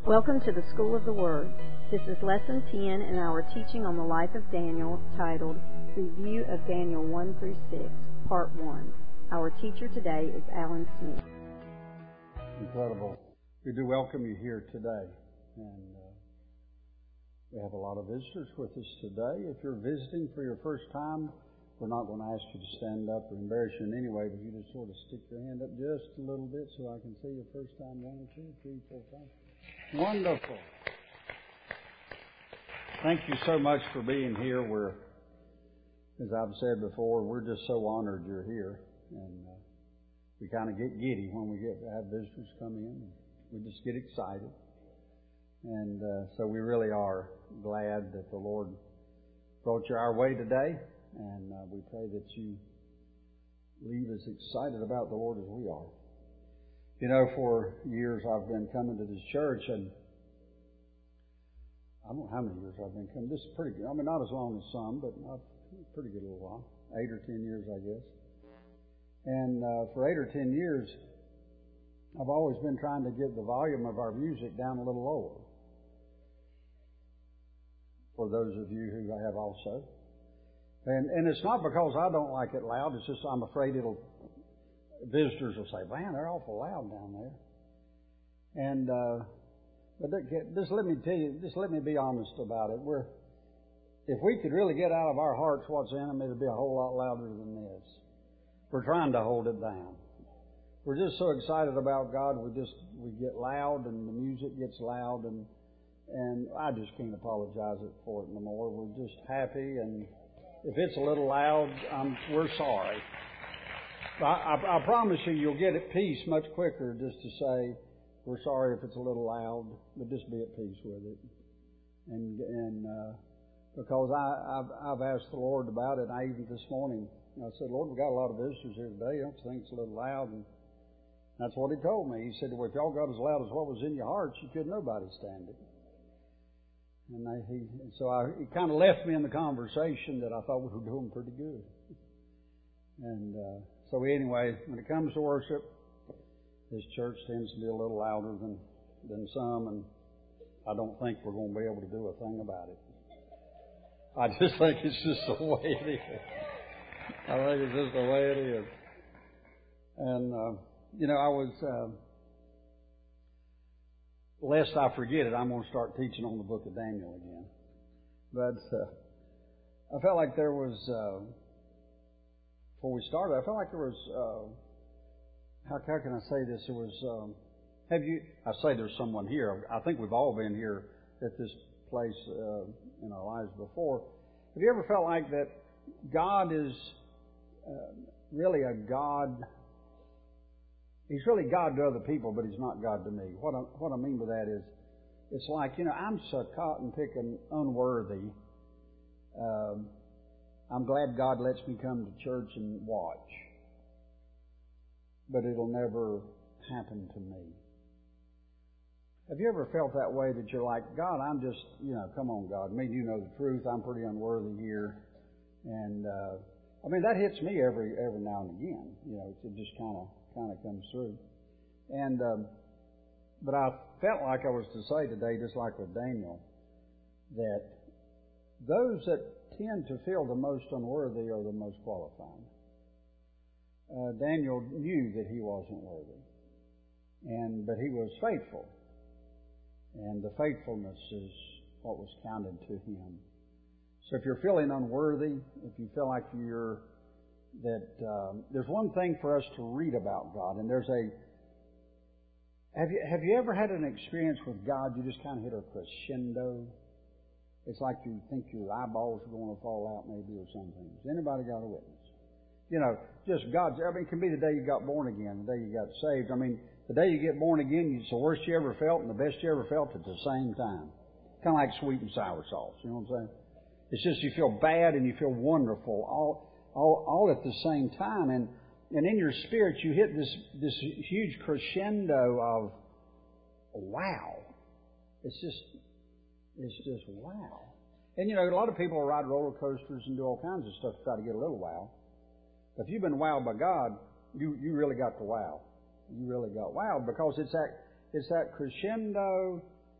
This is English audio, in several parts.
Welcome to the School of the Word. This is Lesson 10 in our teaching on the life of Daniel, titled Review of Daniel 1 through 6, Part 1. Our teacher today is Alan Smith. Incredible. We do welcome you here today. And we have a lot of visitors with us today. If you're visiting for your first time, we're not going to ask you to stand up or embarrass you in any way, but you just sort of stick your hand up just a little bit so I can see you first time. 1, 2, 3, 4, 5. Wonderful. Thank you so much for being here. As I've said before, we're just so honored you're here. And we kind of get giddy when we get to have visitors come in. We just get excited. And so we really are glad that the Lord brought you our way today. And we pray that you leave as excited about the Lord as we are. You know, for years I've been coming to this church, and I don't know how many years I've been coming. This is pretty good. I mean, not as long as some, but not pretty good little while. 8 or 10 years, I guess. And for 8 or 10 years, I've always been trying to get the volume of our music down a little lower. For those of you who have also. And it's not because I don't like it loud. It's just I'm afraid visitors will say, man, they're awful loud down there. And but just let me tell you, just let me be honest about it. If we could really get out of our hearts what's in them, it'd be a whole lot louder than this. We're trying to hold it down. We're just so excited about God. We get loud, and the music gets loud, and I just can't apologize for it no more. We're just happy, and if it's a little loud, we're sorry. I promise you'll get at peace much quicker just to say, we're sorry if it's a little loud, but just be at peace with it. And because I've asked the Lord about it, and I even this morning, I said, Lord, we've got a lot of visitors here today. Don't you think it's a little loud? And that's what He told me. He said, well, if y'all got as loud as what was in your hearts, you could nobody stand it. And he kind of left me in the conversation that I thought we were doing pretty good. And so anyway, when it comes to worship, this church tends to be a little louder than some, and I don't think we're going to be able to do a thing about it. I just think it's just the way it is. I think it's just the way it is. And, I was... lest I forget it, I'm going to start teaching on the book of Daniel again. But I felt like there was, before we started, I felt like there was, how can I say this? There was, I say there's someone here. I think we've all been here at this place in our lives before. Have you ever felt like that God is really a God? He's really God to other people, but He's not God to me. What I mean by that is, it's like, I'm so cotton picking unworthy. I'm glad God lets me come to church and watch. But it'll never happen to me. Have you ever felt that way, that you're like, God, I'm just, come on, God. I mean, you know the truth. I'm pretty unworthy here. And, that hits me every now and again. It just kind of comes through. And but I felt like I was to say today, just like with Daniel, that those that tend to feel the most unworthy are the most qualified. Daniel knew that he wasn't worthy, but he was faithful, and the faithfulness is what was counted to him. So if you're feeling unworthy, if you feel like there's one thing for us to read about God, and have you ever had an experience with God you just kind of hit a crescendo? It's like you think your eyeballs are going to fall out maybe or something. Has anybody got a witness? Just God's, it can be the day you got born again, the day you got saved. The day you get born again, it's the worst you ever felt and the best you ever felt at the same time. Kind of like sweet and sour sauce, you know what I'm saying? It's just you feel bad and you feel wonderful all at the same time, and in your spirit you hit this huge crescendo of wow. It's just wow. And a lot of people ride roller coasters and do all kinds of stuff to try to get a little wow. But if you've been wowed by God, you really got the wow. You really got wowed, because it's that crescendo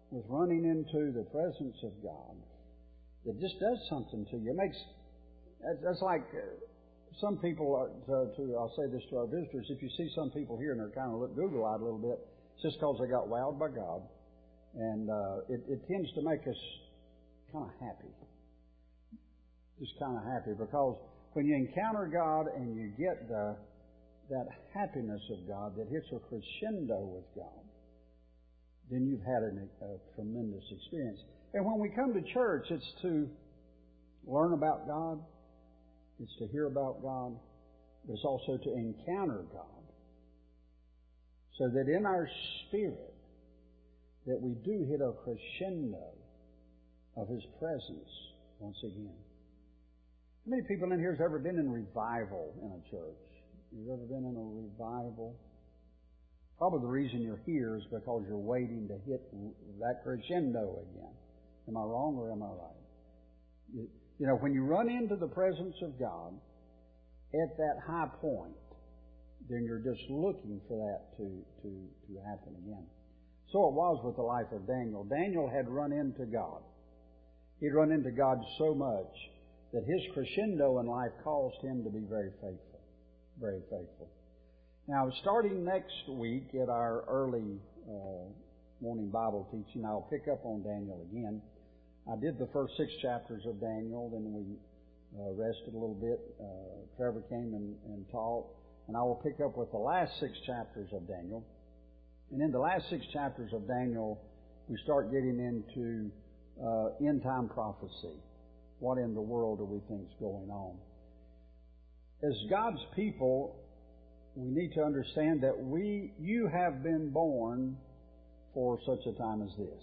with running into the presence of God that just does something to you. It makes, that's like some people, I'll say this to our visitors, if you see some people here and they're kind of look Google-eyed a little bit, it's just because they got wowed by God. And it tends to make us kind of happy. Just kind of happy, because when you encounter God and you get that happiness of God that hits a crescendo with God, then you've had a tremendous experience. And when we come to church, it's to learn about God, it's to hear about God, but it's also to encounter God, so that in our spirit that we do hit a crescendo of His presence once again. How many people in here has ever been in revival in a church? You've ever been in a revival? Probably the reason you're here is because you're waiting to hit that crescendo again. Am I wrong or am I right? You know, when you run into the presence of God at that high point, then you're just looking for that to happen again. So it was with the life of Daniel. Daniel had run into God. He'd run into God so much that his crescendo in life caused him to be very faithful. Very faithful. Now, starting next week at our early morning Bible teaching, I'll pick up on Daniel again. I did the first 6 chapters of Daniel, then we rested a little bit. Trevor came and taught, and I will pick up with the last 6 chapters of Daniel. And in the last 6 chapters of Daniel, we start getting into end-time prophecy. What in the world do we think is going on? As God's people, we need to understand that you have been born for such a time as this.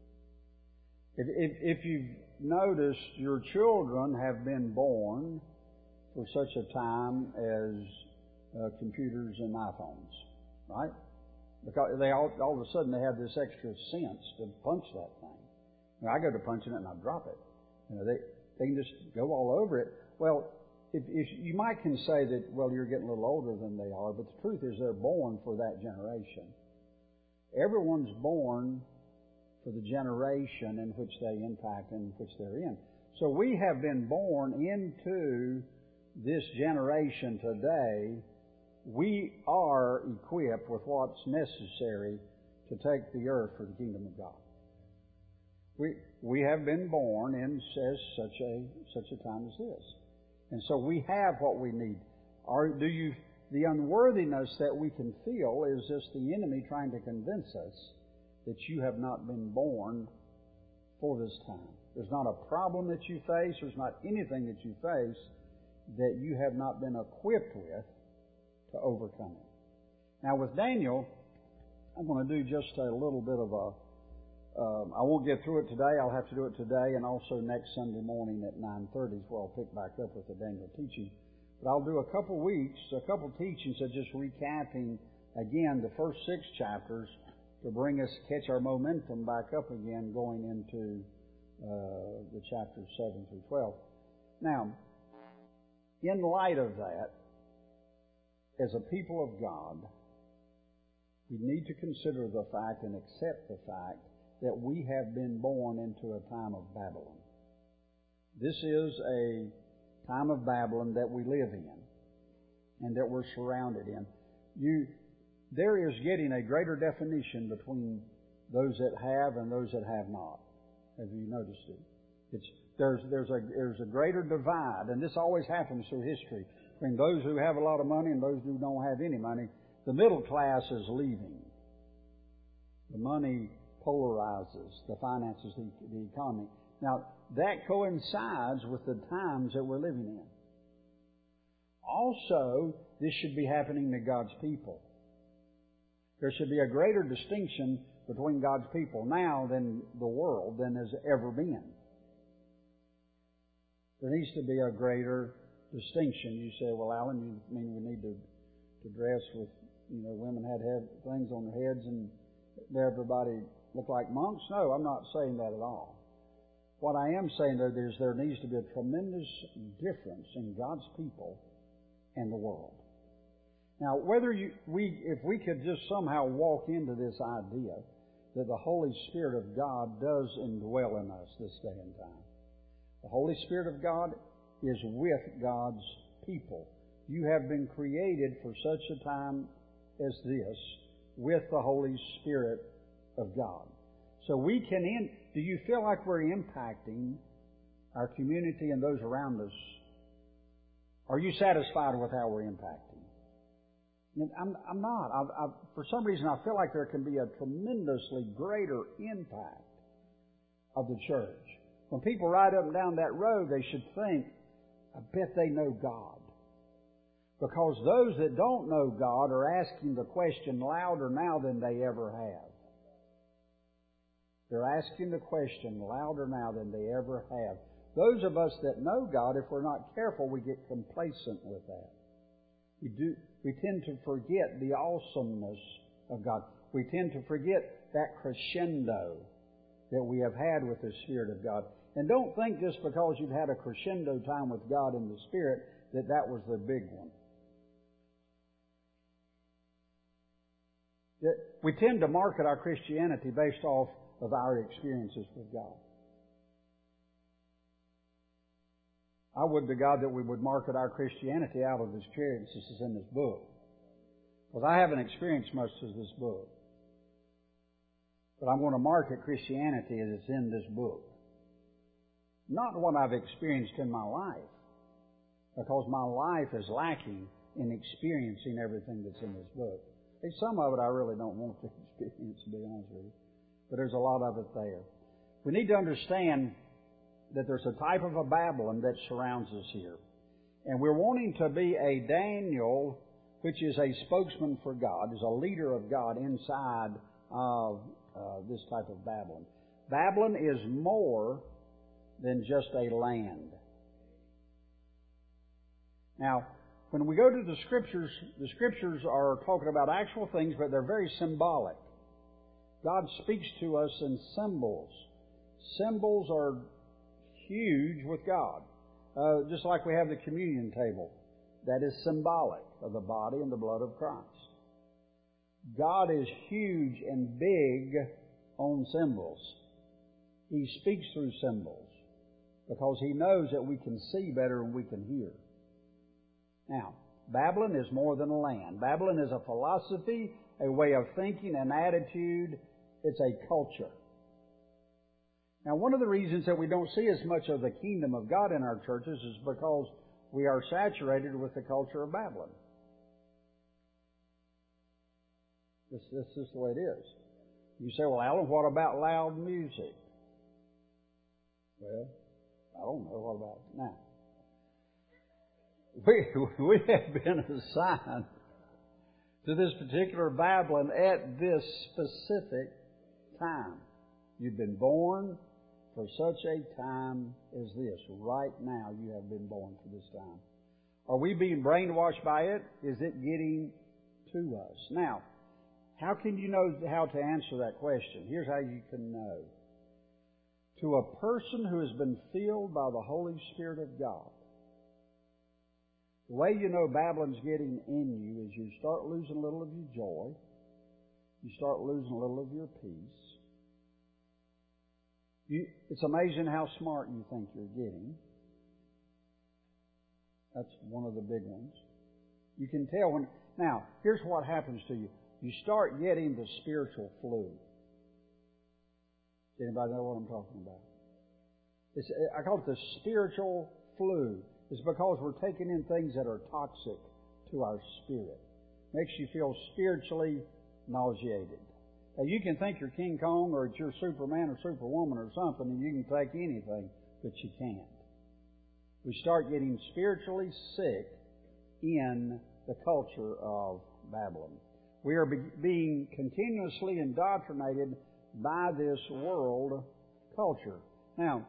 If you've noticed, your children have been born for such a time as computers and iPhones, right? Because they all of a sudden they have this extra sense to punch that thing. Now, I go to punching it and I drop it. You know, they can just go all over it. Well, if you might can say that, well, you're getting a little older than they are, but the truth is they're born for that generation. Everyone's born for the generation in which they impact and in which they're in. So we have been born into this generation today. We are equipped with what's necessary to take the earth for the kingdom of God. We have been born in such a time as this. And so we have what we need. The unworthiness that we can feel is just the enemy trying to convince us that you have not been born for this time. There's not a problem that you face, there's not anything that you face that you have not been equipped with to overcome it. Now with Daniel, I'm going to do just a little bit of I won't get through it today. I'll have to do it today and also next Sunday morning at 9:30 is where I'll pick back up with the Daniel teaching. But I'll do a couple teachings of just recapping again the first 6 chapters to bring us, catch our momentum back up again going into the chapters 7 through 12. Now, in light of that, as a people of God, we need to consider the fact and accept the fact that we have been born into a time of Babylon. This is a time of Babylon that we live in and that we're surrounded in. There is getting a greater definition between those that have and those that have not. Have you noticed it? There's a greater divide, and this always happens through history, between those who have a lot of money and those who don't have any money. The middle class is leaving. The money polarizes the finances, the economy. Now, that coincides with the times that we're living in. Also, this should be happening to God's people. There should be a greater distinction between God's people now than the world than has ever been. There needs to be a greater distinction. You say, well, Alan, you mean we need to dress with, women had to have things on their heads and everybody look like monks? No, I'm not saying that at all. What I am saying is there needs to be a tremendous difference in God's people and the world. Now, if we could just somehow walk into this idea that the Holy Spirit of God does indwell in us this day and time. The Holy Spirit of God is with God's people. You have been created for such a time as this with the Holy Spirit of God. So we can do you feel like we're impacting our community and those around us? Are you satisfied with how we're impacting? I'm not. For some reason, I feel like there can be a tremendously greater impact of the church. When people ride up and down that road, they should think, I bet they know God. Because those that don't know God are asking the question louder now than they ever have. They're asking the question louder now than they ever have. Those of us that know God, if we're not careful, we get complacent with that. We tend to forget the awesomeness of God. We tend to forget that crescendo that we have had with the Spirit of God. And don't think just because you've had a crescendo time with God in the Spirit that that was the big one. We tend to market our Christianity based off of our experiences with God. I would to God that we would market our Christianity out of the experiences in this book. Because I haven't experienced much of this book. But I'm going to market Christianity as it's in this book. Not what I've experienced in my life. Because my life is lacking in experiencing everything that's in this book. Some of it I really don't want to experience, to be honest with you. But there's a lot of it there. We need to understand that there's a type of a Babylon that surrounds us here. And we're wanting to be a Daniel, which is a spokesman for God, is a leader of God inside of this type of Babylon. Babylon is more than just a land. Now, when we go to the Scriptures are talking about actual things, but they're very symbolic. God speaks to us in symbols. Symbols are huge with God. Just like we have the communion table. That is symbolic of the body and the blood of Christ. God is huge and big on symbols. He speaks through symbols because He knows that we can see better than we can hear. Now, Babylon is more than a land. Babylon is a philosophy, a way of thinking, an attitude. It's a culture. Now, one of the reasons that we don't see as much of the kingdom of God in our churches is because we are saturated with the culture of Babylon. This is just the way it is. You say, well, Alan, what about loud music? Well, I don't know. What about it now? We have been assigned to this particular Babylon at this specific time. You've been born for such a time as this. Right now you have been born for this time. Are we being brainwashed by it? Is it getting to us? Now, how can you know how to answer that question? Here's how you can know. To a person who has been filled by the Holy Spirit of God, the way you know Babylon's getting in you is you start losing a little of your joy. You start losing a little of your peace. It's amazing how smart you think you're getting. That's one of the big ones. You can tell when... Now, here's what happens to you. You start getting the spiritual flu. Does anybody know what I'm talking about? I call it the spiritual flu. It's because we're taking in things that are toxic to our spirit. Makes you feel spiritually nauseated. Now, you can think you're King Kong or you're Superman or Superwoman or something, and you can take anything, but you can't. We start getting spiritually sick in the culture of Babylon. We are being continuously indoctrinated by this world culture. Now,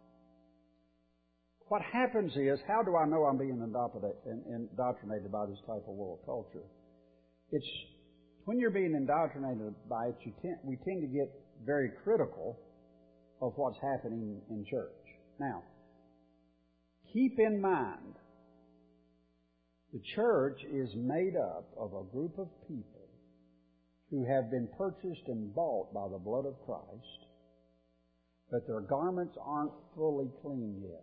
what happens is, how do I know I'm being indoctrinated by this type of world culture? It's when you're being indoctrinated by it, we tend to get very critical of what's happening in church. Now, keep in mind, the church is made up of a group of people who have been purchased and bought by the blood of Christ, but their garments aren't fully clean yet.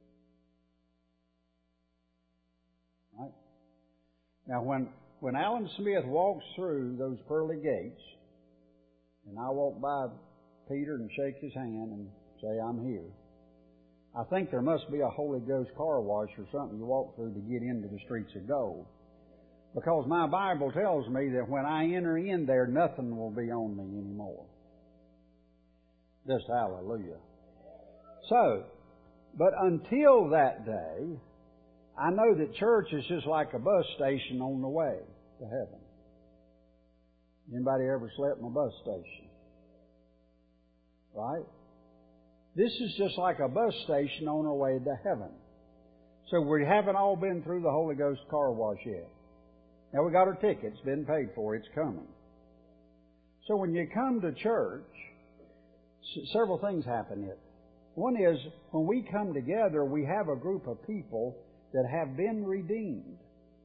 Right? Now, when Alan Smith walks through those pearly gates, and I walk by Peter and shake his hand and say, I'm here, I think there must be a Holy Ghost car wash or something you walk through to get into the streets of gold. Because my Bible tells me that when I enter in there, nothing will be on me anymore. Just hallelujah. So, but until that day, I know that church is just like a bus station on the way to heaven. Anybody ever slept in a bus station? Right? This is just like a bus station on our way to heaven. So we haven't all been through the Holy Ghost car wash yet. Now we got our tickets, been paid for, it's coming. So when you come to church, several things happen here. One is, when we come together, we have a group of people that have been redeemed.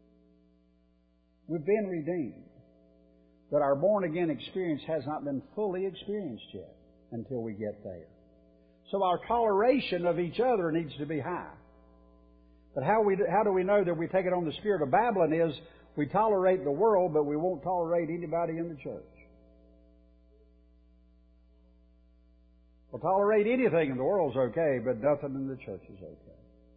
We've been redeemed. But our born-again experience has not been fully experienced yet until we get there. So our toleration of each other needs to be high. But how do we know that we take it on the spirit of Babylon is we tolerate the world, but we won't tolerate anybody in the church. We'll tolerate anything in the world's okay, but nothing in the church is okay.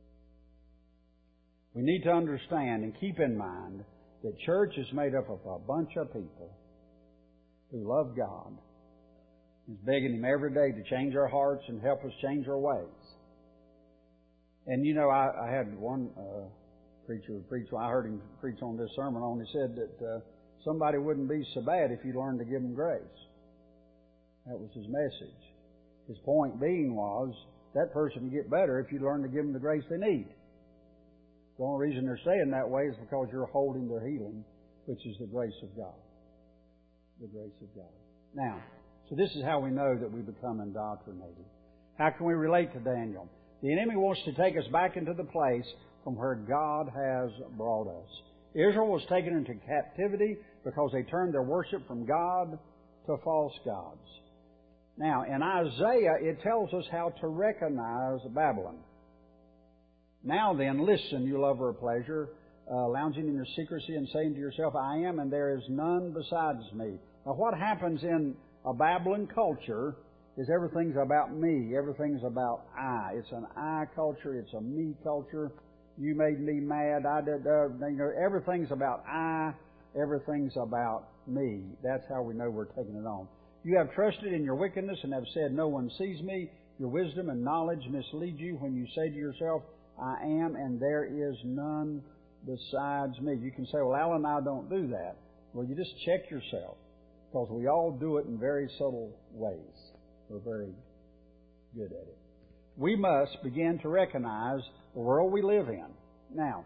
We need to understand and keep in mind that church is made up of a bunch of people who love God. He's begging Him every day to change our hearts and help us change our ways. And you know, I had one preacher preach, I heard him preach on this sermon on, he said that somebody wouldn't be so bad if you learned to give them grace. That was his message. His point being was, that person would get better if you learn to give them the grace they need. The only reason they're saying that way is because you're holding their healing, which is the grace of God. The grace of God. Now, so this is how we know that we become indoctrinated. How can we relate to Daniel? The enemy wants to take us back into the place from where God has brought us. Israel was taken into captivity because they turned their worship from God to false gods. Now, in Isaiah, it tells us how to recognize Babylon. Now then, listen, you lover of pleasure, lounging in your secrecy and saying to yourself, I am, and there is none besides me. Now, what happens in a Babylon culture is everything's about me. Everything's about I. It's an I culture. It's a me culture. You made me mad. I did. Everything's about I. Everything's about me. That's how we know we're taking it on. You have trusted in your wickedness and have said, no one sees me. Your wisdom and knowledge mislead you when you say to yourself, I am, and there is none besides me. You can say, well, Alan and I don't do that. Well, you just check yourself, because we all do it in very subtle ways. We're very good at it. We must begin to recognize the world we live in. Now,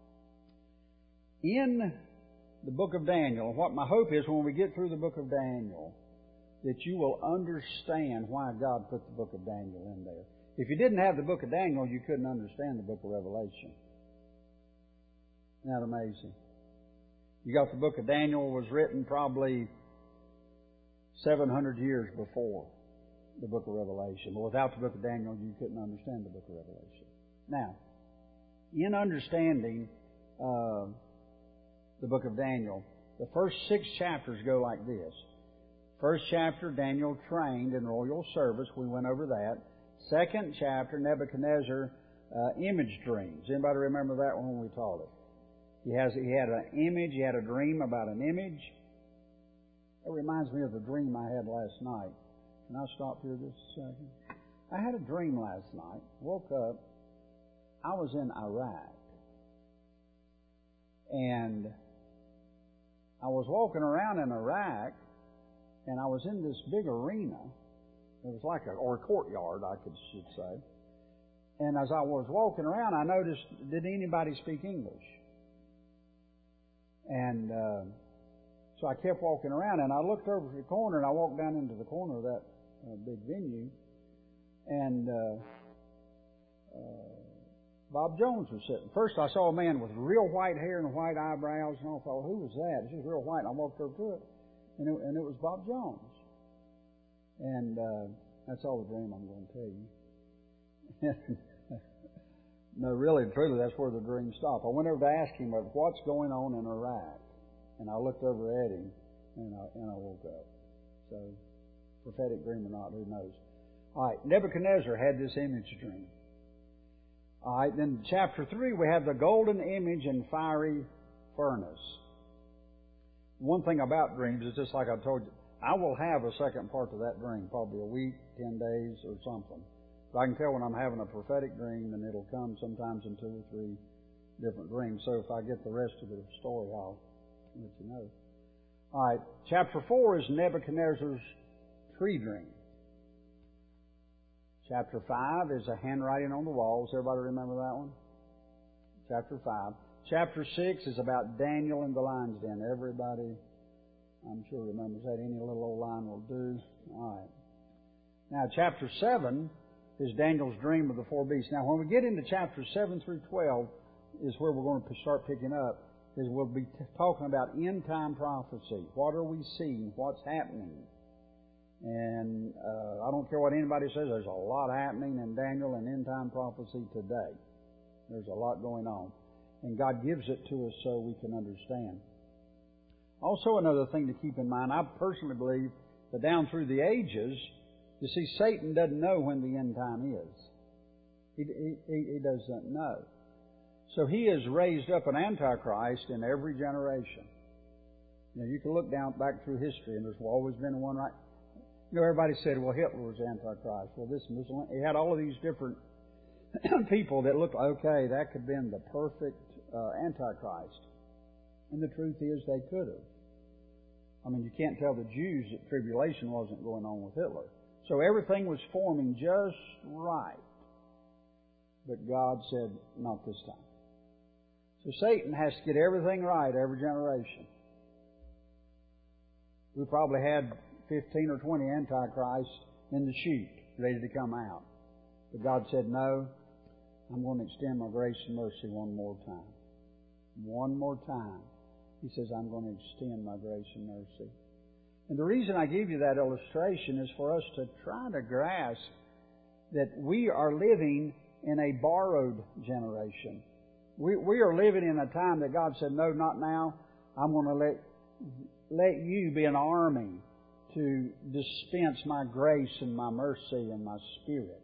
in the book of Daniel, what my hope is when we get through the book of Daniel, that you will understand why God put the book of Daniel in there. If you didn't have the book of Daniel, you couldn't understand the book of Revelation. Isn't that amazing? You got the book of Daniel was written probably 700 years before the book of Revelation. But without the book of Daniel, you couldn't understand the book of Revelation. Now, in understanding the book of Daniel, the first 6 chapters go like this. First chapter, Daniel trained in royal service. We went over that. Second chapter, Nebuchadnezzar, image dreams. Anybody remember that one when we taught it? He had an image, he had a dream about an image. That reminds me of the dream I had last night. Can I stop here just a second? I had a dream last night. Woke up. I was in Iraq. And I was walking around in Iraq, and I was in this big arena. It was like or a courtyard, should say. And as I was walking around, I noticed, did anybody speak English? And so I kept walking around, and I looked over to the corner, and I walked down into the corner of that big venue, and Bob Jones was sitting. First, I saw a man with real white hair and white eyebrows, and I thought, who was that? This is real white. And I walked over to it, and it was Bob Jones. And that's all the dream I'm going to tell you. No, really, truly, that's where the dream stopped. I went over to ask him what's going on in Iraq, and I looked over at him, and I woke up. So, prophetic dream or not, who knows? All right, Nebuchadnezzar had this image dream. All right, then chapter 3, we have the golden image and fiery furnace. One thing about dreams is just like I told you, I will have a second part to that dream, probably a week, 10 days, or something. But I can tell when I'm having a prophetic dream, and it'll come sometimes in 2 or 3 different dreams. So if I get the rest of the story, I'll let you know. All right, chapter 4 is Nebuchadnezzar's tree dream. Chapter 5 is a handwriting on the walls. Everybody remember that one? Chapter 5. Chapter 6 is about Daniel in the lion's den. Everybody, I'm sure, remembers that. Any little old line will do. All right. Now, chapter 7 is Daniel's dream of the 4 beasts. Now, when we get into chapters 7 through 12 is where we're going to start picking up, is we'll be talking about end-time prophecy. What are we seeing? What's happening? And I don't care what anybody says, there's a lot happening in Daniel and end-time prophecy today. There's a lot going on. And God gives it to us so we can understand. Also, another thing to keep in mind, I personally believe that down through the ages, you see, Satan doesn't know when the end time is. He doesn't know. So he has raised up an Antichrist in every generation. You know, you can look back through history, and there's always been one right. You know, everybody said, well, Hitler was Antichrist. Well, this Muslim, he had all of these different people that looked, okay, that could have been the perfect Antichrist. And the truth is, they could have. I mean, you can't tell the Jews that tribulation wasn't going on with Hitler. So everything was forming just right. But God said, not this time. So Satan has to get everything right every generation. We probably had 15 or 20 Antichrists in the chute, ready to come out. But God said, no, I'm going to extend my grace and mercy one more time. One more time. He says, I'm going to extend my grace and mercy. And the reason I give you that illustration is for us to try to grasp that we are living in a borrowed generation. We are living in a time that God said, no, not now. I'm going to let you be an army to dispense my grace and my mercy and my Spirit.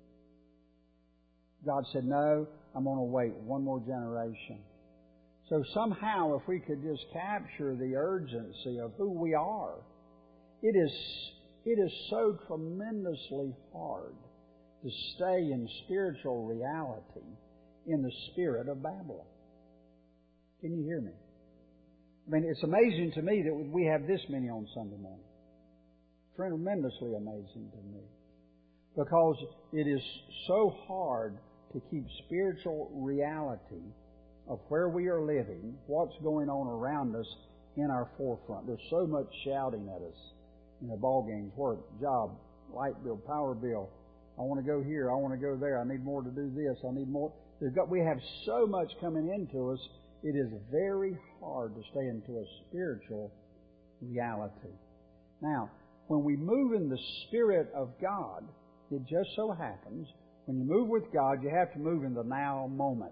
God said, no, I'm going to wait one more generation. So somehow, if we could just capture the urgency of who we are, it is so tremendously hard to stay in spiritual reality in the spirit of Babylon. Can you hear me? I mean, it's amazing to me that we have this many on Sunday morning. Tremendously amazing to me. Because it is so hard to keep spiritual reality of where we are living, what's going on around us in our forefront. There's so much shouting at us in the ball games, work, job, light bill, power bill. I want to go here. I want to go there. I need more to do this. I need more. We have so much coming into us. It is very hard to stay into a spiritual reality. Now, when we move in the Spirit of God, it just so happens, when you move with God, you have to move in the now moment.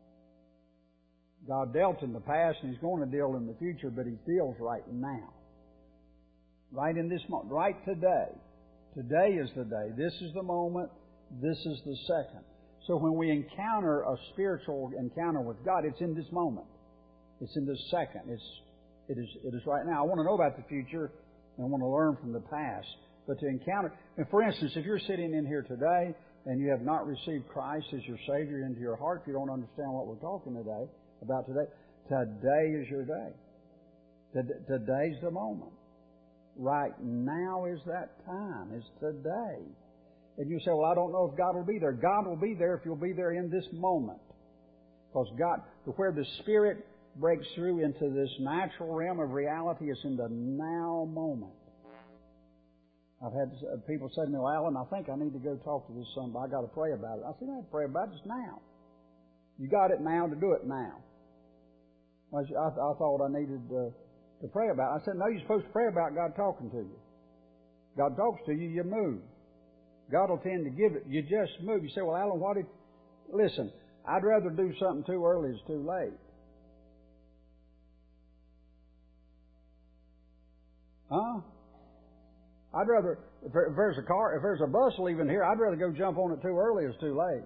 God dealt in the past, and He's going to deal in the future, but He deals right now. Right in this moment. Right today. Today is the day. This is the moment. This is the second. So when we encounter a spiritual encounter with God, it's in this moment. It's in this second. It is right now. I want to know about the future, and I want to learn from the past. But to encounter, and for instance, if you're sitting in here today and you have not received Christ as your Savior into your heart, if you don't understand what we're talking about today is your day. Today's the moment. Right now is that time. It's today. And you say, well, I don't know if God will be there. God will be there if you'll be there in this moment. Because God, where the Spirit breaks through into this natural realm of reality, is in the now moment. I've had people say to me, well, Alan, I think I need to go talk to this somebody. I got to pray about it. I said, I have to pray about it just now. You got it now to do it now. I thought I needed to to pray about. I said, no, you're supposed to pray about God talking to you. God talks to you, you move. God will tend to give it. You just move. You say, well, Alan, listen, I'd rather do something too early as too late. Huh? I'd rather, if there's a bus leaving here, I'd rather go jump on it too early as too late.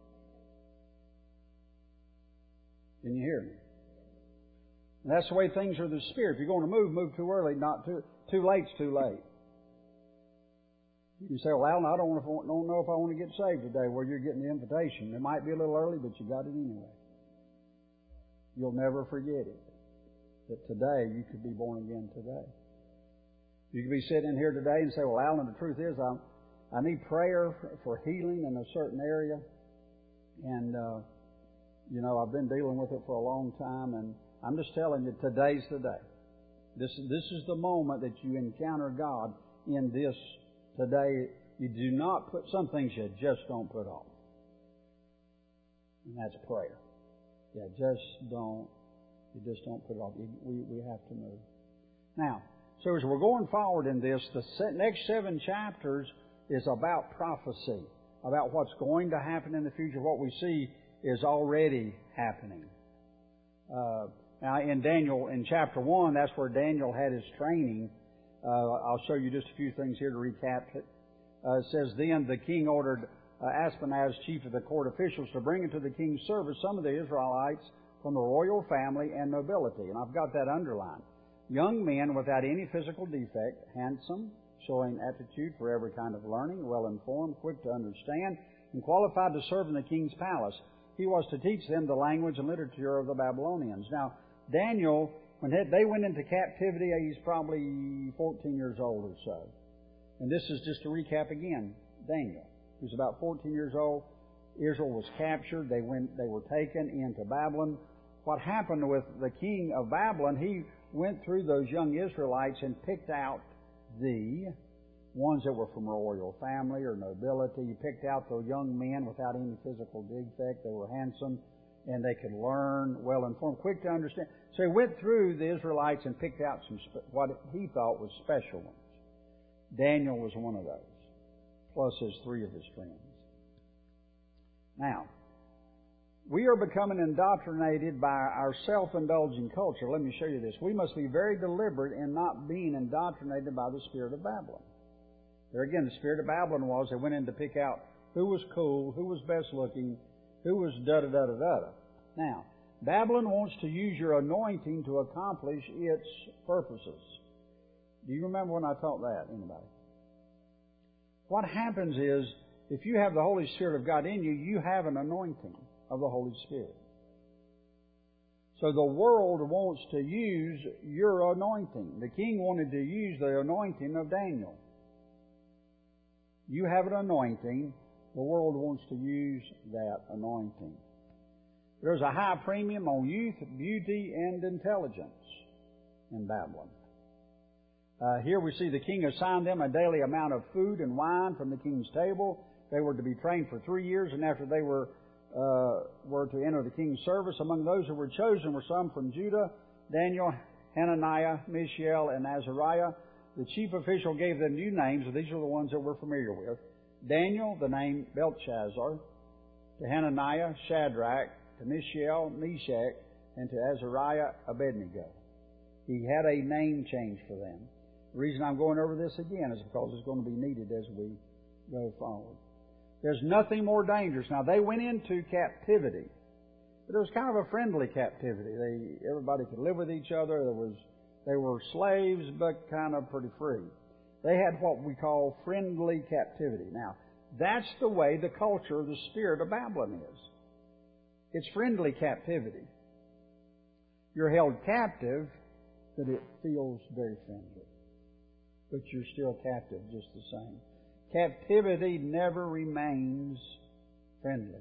Can you hear me? And that's the way things are in the Spirit. If you're going to move too early, not too late's too late. You say, well, Alan, I don't know if I want to get saved today. Well, you're getting the invitation. It might be a little early, but you got it anyway. You'll never forget it. That today, you could be born again today. You could be sitting in here today and say, well, Alan, the truth is I need prayer for healing in a certain area. And, I've been dealing with it for a long time. And I'm just telling you, today's the day. This is the moment that you encounter God in this today. You do not put, some things you just don't put off. And that's prayer. Yeah, you just don't put it off. We have to move. Now, so as we're going forward in this, the next 7 chapters is about prophecy, about what's going to happen in the future. What we see is already happening. Now, in Daniel, in chapter 1, that's where Daniel had his training. I'll show you just a few things here to recap it. It says, then the king ordered Ashpenaz, chief of the court officials, to bring into the king's service some of the Israelites from the royal family and nobility. And I've got that underlined. Young men without any physical defect, handsome, showing aptitude for every kind of learning, well-informed, quick to understand, and qualified to serve in the king's palace. He was to teach them the language and literature of the Babylonians. Now, Daniel, when they went into captivity, he's probably 14 years old or so. And this is just to recap again. Daniel, who's about 14 years old. Israel was captured. They were taken into Babylon. What happened with the king of Babylon, he went through those young Israelites and picked out the ones that were from royal family or nobility. He picked out the young men without any physical defect. They were handsome and they could learn, well-informed, quick to understand. So he went through the Israelites and picked out what he thought was special ones. Daniel was one of those, plus 3 of his friends. Now, we are becoming indoctrinated by our self-indulging culture. Let me show you this. We must be very deliberate in not being indoctrinated by the spirit of Babylon. There again, the spirit of Babylon was they went in to pick out who was cool, who was best looking, who was da-da-da-da-da. Now, Babylon wants to use your anointing to accomplish its purposes. Do you remember when I taught that? Anybody? What happens is, if you have the Holy Spirit of God in you, you have an anointing of the Holy Spirit. So the world wants to use your anointing. The king wanted to use the anointing of Daniel. You have an anointing. The world wants to use that anointing. There's a high premium on youth, beauty, and intelligence in Babylon. Here we see the king assigned them a daily amount of food and wine from the king's table. They were to be trained for 3 years, and after they were to enter the king's service. Among those who were chosen were some from Judah, Daniel, Hananiah, Mishael, and Azariah. The chief official gave them new names, and these are the ones that we're familiar with. Daniel, the name Belshazzar; to Hananiah, Shadrach; to Mishael, Meshach; and to Azariah, Abednego. He had a name change for them. The reason I'm going over this again is because it's going to be needed as we go forward. There's nothing more dangerous. Now, they went into captivity, but it was kind of a friendly captivity. Everybody could live with each other. They were slaves, but kind of pretty free. They had what we call friendly captivity. Now, that's the way the culture of the spirit of Babylon is. It's friendly captivity. You're held captive, but it feels very friendly. But you're still captive just the same. Captivity never remains friendly.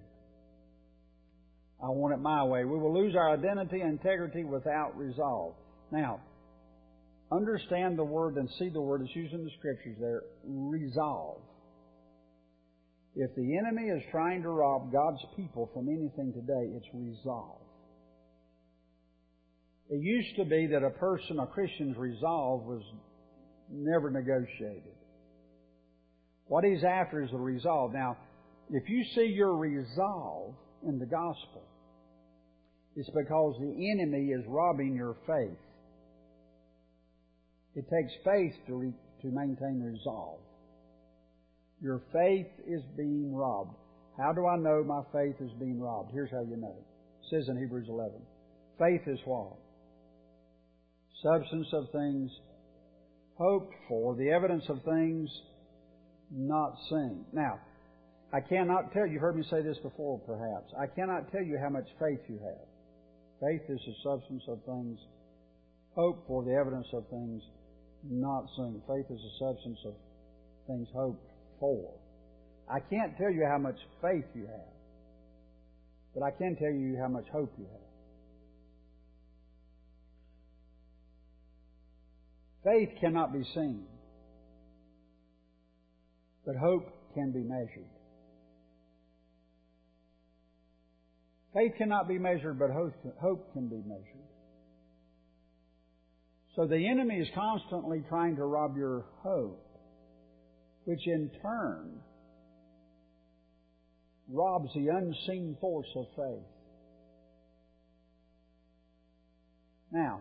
I want it my way. We will lose our identity and integrity without resolve. Now, understand the word and see the word that's used in the Scriptures there, resolve. If the enemy is trying to rob God's people from anything today, it's resolve. It used to be that a Christian's resolve was never negotiated. What he's after is the resolve. Now, if you see your resolve in the gospel, it's because the enemy is robbing your faith. It takes faith to maintain resolve. Your faith is being robbed. How do I know my faith is being robbed? Here's how you know. It says in Hebrews 11. Faith is what? Substance of things hoped for, the evidence of things not seen. Now, I cannot tell you, you've heard me say this before perhaps, I cannot tell you how much faith you have. Faith is the substance of things hoped for, the evidence of things not seen. Faith is the substance of things hoped for. I can't tell you how much faith you have, but I can tell you how much hope you have. Faith cannot be seen, but hope can be measured. Faith cannot be measured, but hope can be measured. So the enemy is constantly trying to rob your hope, which in turn robs the unseen force of faith. Now,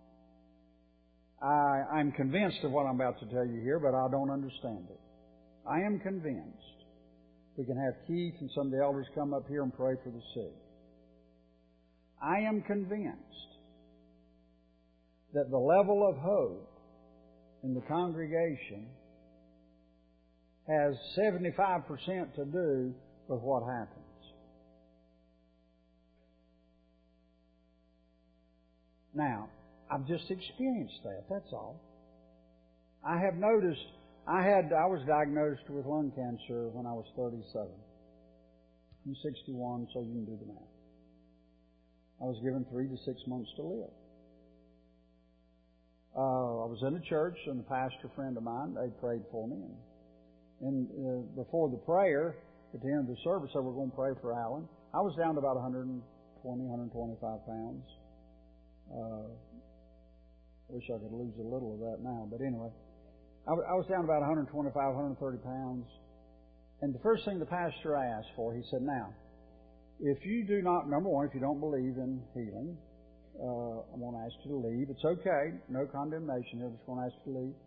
I'm convinced of what I'm about to tell you here, but I don't understand it. I am convinced. We can have Keith and some of the elders come up here and pray for the sick. I am convinced that the level of hope in the congregation has 75% to do with what happens. Now, I've just experienced that, that's all. I have noticed, I was diagnosed with lung cancer when I was 37. I'm 61, so you can do the math. I was given 3 to 6 months to live. I was in a church, and a pastor friend of mine, they prayed for me. And before the prayer, at the end of the service, they were going to pray for Alan. I was down to about 120, 125 pounds. I wish I could lose a little of that now, but anyway. I was down about 125, 130 pounds. And the first thing the pastor asked for, he said, now, if you do not, number one, if you don't believe in healing, I'm going to ask you to leave. It's okay. No condemnation here. I'm just going to ask you to leave.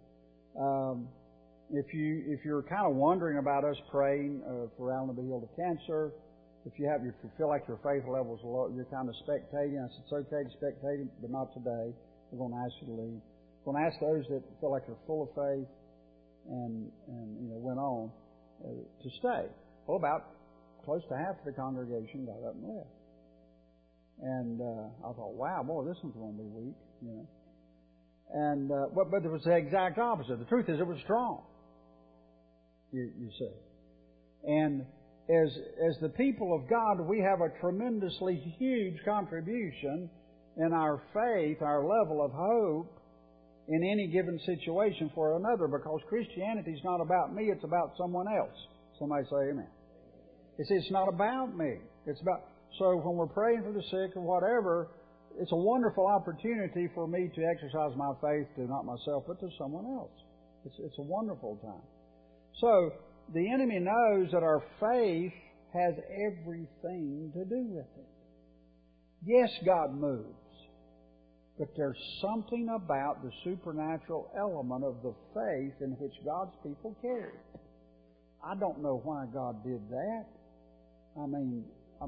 If you're kind of wondering about us praying for Alan to be healed of cancer, if you feel like your faith level is low, you're kind of spectating. I said, it's okay to spectate, but not today. We're going to ask you to leave. We're going to ask those that feel like they're full of faith and went on to stay. Well, about close to half of the congregation got up and left. And I thought, wow, boy, this one's going to be weak, And but it was the exact opposite. The truth is, it was strong. You see, and as the people of God, we have a tremendously huge contribution in our faith, our level of hope in any given situation for another, because Christianity is not about me; it's about someone else. Somebody say amen. It's not about me. It's about. So when we're praying for the sick or whatever, it's a wonderful opportunity for me to exercise my faith to not myself, but to someone else. It's a wonderful time. So the enemy knows that our faith has everything to do with it. Yes, God moves, but there's something about the supernatural element of the faith in which God's people carry. I don't know why God did that. I mean,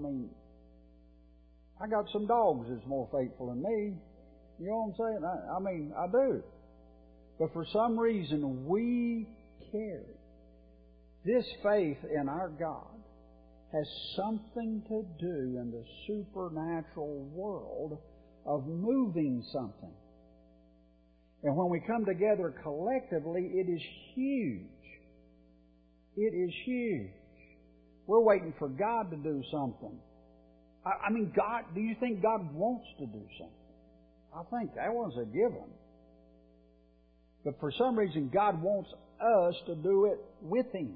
I got some dogs that's more faithful than me. You know what I'm saying? I do. But for some reason, we carry. This faith in our God has something to do in the supernatural world of moving something. And when we come together collectively, it is huge. It is huge. We're waiting for God to do something. God, do you think God wants to do something? I think that one's a given. But for some reason, God wants us to do it with Him.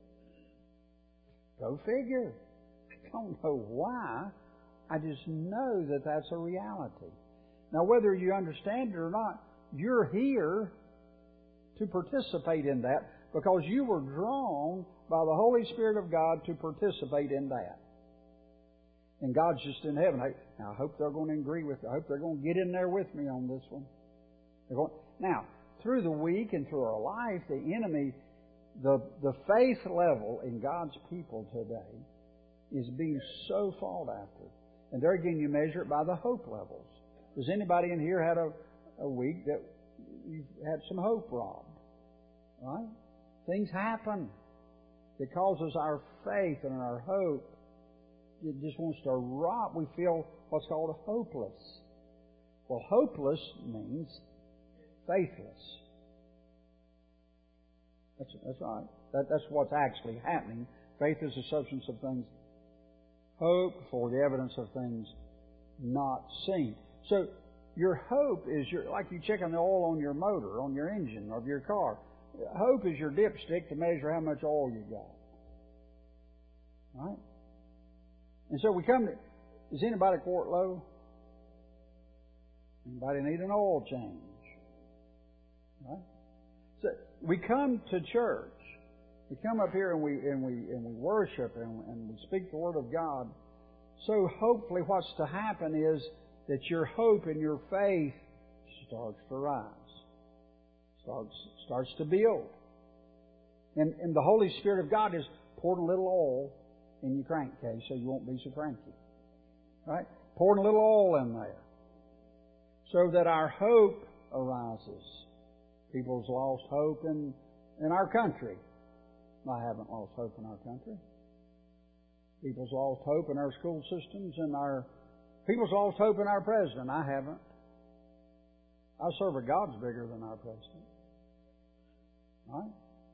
Go figure. I don't know why. I just know that that's a reality. Now, whether you understand it or not, you're here to participate in that because you were drawn by the Holy Spirit of God to participate in that. And God's just in heaven. I hope they're going to agree with me. I hope they're going to get in there with me on this one. Now, through the week and through our life, the enemy, the faith level in God's people today is being so fought after. And there again, you measure it by the hope levels. Does anybody in here had a week that you've had some hope robbed? Right? Things happen. It causes our faith and our hope. It just wants to rot. We feel what's called hopeless. Well, hopeless means faithless. That's right. That's what's actually happening. Faith is the substance of things hoped for, the evidence of things not seen. So your hope is like you checking the oil on your motor, on your engine of your car. Hope is your dipstick to measure how much oil you got. Right? And so we come to, is anybody quart low? Anybody need an oil change? Right? So we come to church. We come up here and we worship and we speak the Word of God. So hopefully what's to happen is that your hope and your faith starts to rise. Starts to build. And the Holy Spirit of God is pouring a little oil in your crankcase so you won't be so cranky. Right? Pouring a little oil in there. So that our hope arises. People's lost hope in our country. I haven't lost hope in our country. People's lost hope in our school systems and people's lost hope in our president. I haven't. I serve a God's bigger than our president. Right?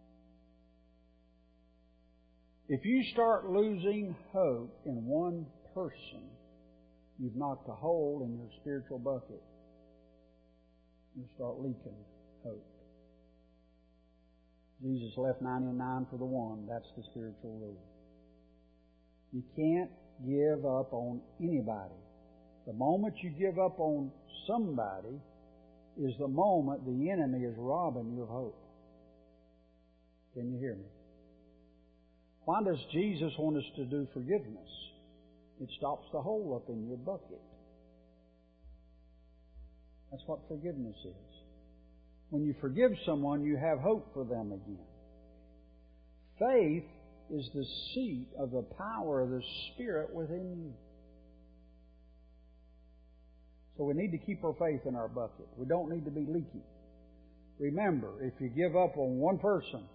If you start losing hope in one person, you've knocked a hole in your spiritual bucket. You start leaking hope. Jesus left 99 for the one. That's the spiritual rule. You can't give up on anybody. The moment you give up on somebody is the moment the enemy is robbing you of hope. Can you hear me? Why does Jesus want us to do forgiveness? It stops the hole up in your bucket. That's what forgiveness is. When you forgive someone, you have hope for them again. Faith is the seat of the power of the Spirit within you. So we need to keep our faith in our bucket. We don't need to be leaky. Remember, if you give up on one person,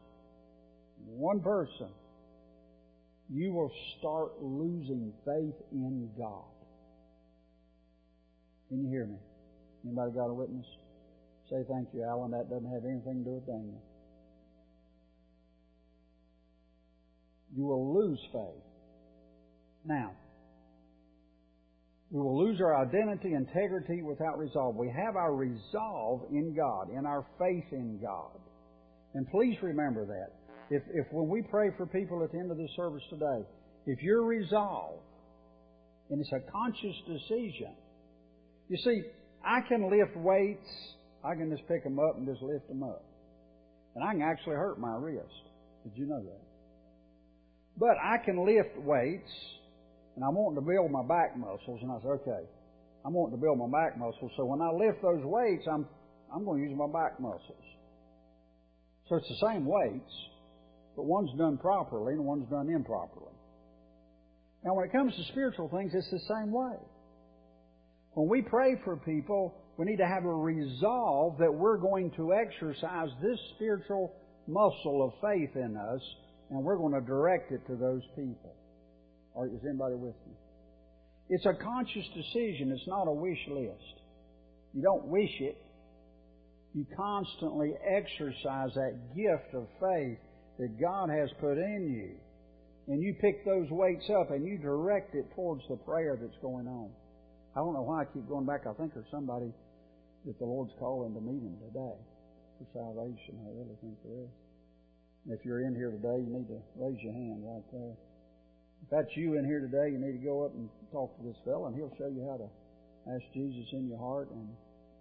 you will start losing faith in God. Can you hear me? Anybody got a witness? Say thank you, Alan. That doesn't have anything to do with Daniel. You will lose faith. Now, we will lose our identity, integrity without resolve. We have our resolve in God, in our faith in God. And please remember that. If when we pray for people at the end of this service today, if you're resolved, and it's a conscious decision. You see, I can lift weights. I can just pick them up and just lift them up. And I can actually hurt my wrist. Did you know that? But I can lift weights, and I'm wanting to build my back muscles. And I said, okay, I'm wanting to build my back muscles. So when I lift those weights, I'm going to use my back muscles. So it's the same weights, but one's done properly and one's done improperly. Now when it comes to spiritual things, it's the same way. When we pray for people, we need to have a resolve that we're going to exercise this spiritual muscle of faith in us, and we're going to direct it to those people. Or is anybody with me? It's a conscious decision. It's not a wish list. You don't wish it. You constantly exercise that gift of faith that God has put in you. And you pick those weights up and you direct it towards the prayer that's going on. I don't know why I keep going back. I think there's somebody that the Lord's calling to meet Him today for salvation. I really think there is. And if you're in here today, you need to raise your hand right there. If that's you in here today, you need to go up and talk to this fellow, and he'll show you how to Ask Jesus in your heart, and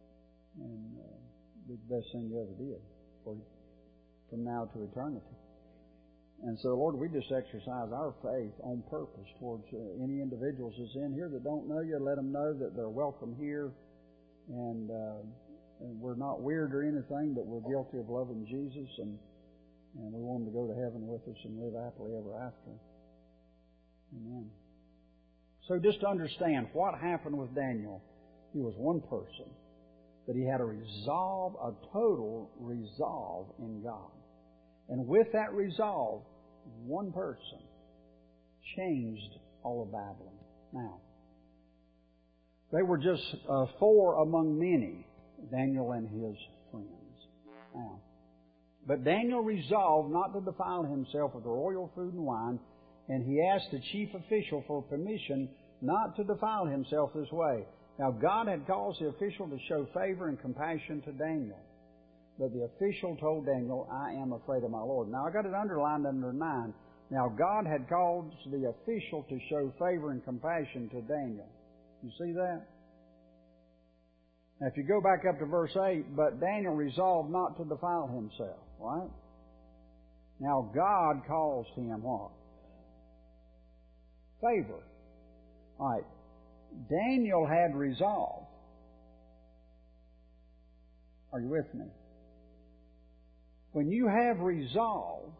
be the best thing you ever did from now to eternity. And so, Lord, we just exercise our faith on purpose towards any individuals that's in here that don't know you. Let them know that they're welcome here, and we're not weird or anything, but we're guilty of loving Jesus, and we want them to go to heaven with us and live happily ever after. Amen. So just to understand what happened with Daniel, he was one person, but he had a resolve, a total resolve in God. And with that resolve, one person changed all of Babylon. Now, they were just 4 among many, Daniel and his friends. Now, but Daniel resolved not to defile himself with the royal food and wine, and he asked the chief official for permission not to defile himself this way. Now, God had caused the official to show favor and compassion to Daniel. But the official told Daniel, I am afraid of my Lord. Now, I got it underlined under 9. Now, God had caused the official to show favor and compassion to Daniel. You see that? Now, if you go back up to verse 8, but Daniel resolved not to defile himself, right? Now, God caused him what? Favor. All right. Daniel had resolve. Are you with me? When you have resolve,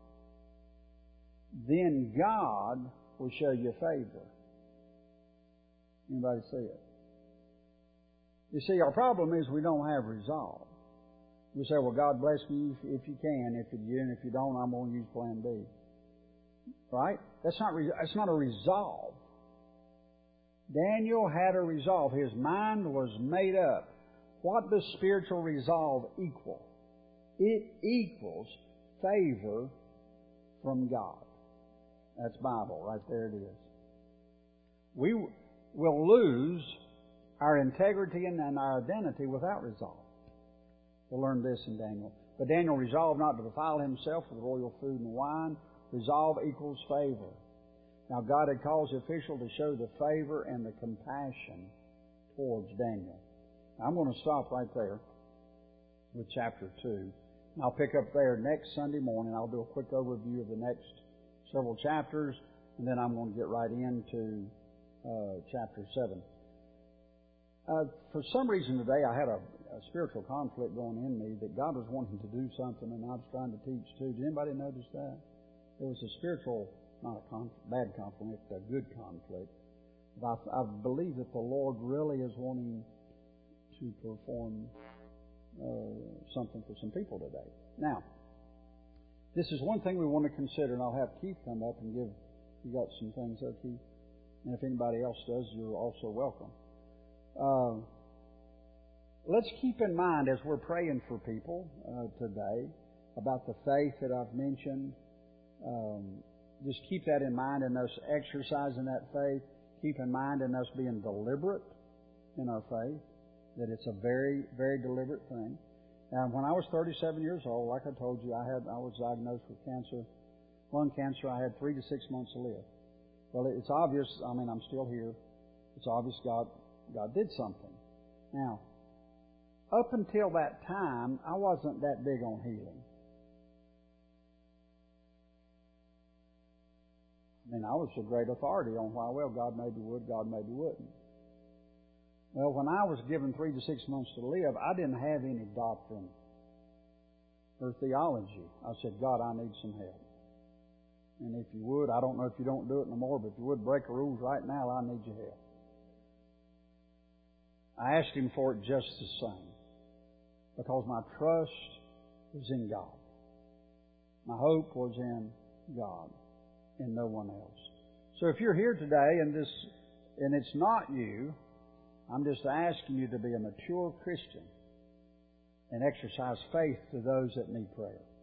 then God will show you favor. Anybody see it? You see, our problem is we don't have resolve. We say, well, God bless me if you can. If you do, and if you don't, I'm going to use plan B. Right? That's not a resolve. Daniel had a resolve. His mind was made up. What does spiritual resolve equal? It equals favor from God. That's Bible. Right there it is. We will lose our integrity and our identity without resolve. We'll learn this in Daniel. But Daniel resolved not to defile himself with royal food and wine. Resolve equals favor. Now, God had caused the official to show the favor and the compassion towards Daniel. Now, I'm going to stop right there with chapter 2. And I'll pick up there next Sunday morning. I'll do a quick overview of the next several chapters, and then I'm going to get right into chapter 7. For some reason today, I had a spiritual conflict going in me that God was wanting to do something, and I was trying to teach too. Did anybody notice that? It was a spiritual, not a bad conflict, a good conflict. But I believe that the Lord really is wanting to perform something for some people today. Now, this is one thing we want to consider, and I'll have Keith come up and give, you got some things there, Keith? And if anybody else does, you're also welcome. Let's keep in mind as we're praying for people today about the faith that I've mentioned. Just keep that in mind in us exercising that faith. Keep in mind in us being deliberate in our faith, that it's a very, very deliberate thing. Now, when I was 37 years old, like I told you, I was diagnosed with cancer, lung cancer. I had 3 to 6 months to live. Well, it's obvious. I mean, I'm still here. It's obvious God did something. Now, up until that time, I wasn't that big on healing. I mean, I was a great authority on why, well, God maybe would, God maybe wouldn't. Well, when I was given 3 to 6 months to live, I didn't have any doctrine or theology. I said, God, I need some help. And if you would, I don't know if you don't do it no more, but if you would break the rules right now, I need your help. I asked Him for it just the same, because my trust was in God. My hope was in God and no one else. So if you're here today and it's not you, I'm just asking you to be a mature Christian and exercise faith to those that need prayer.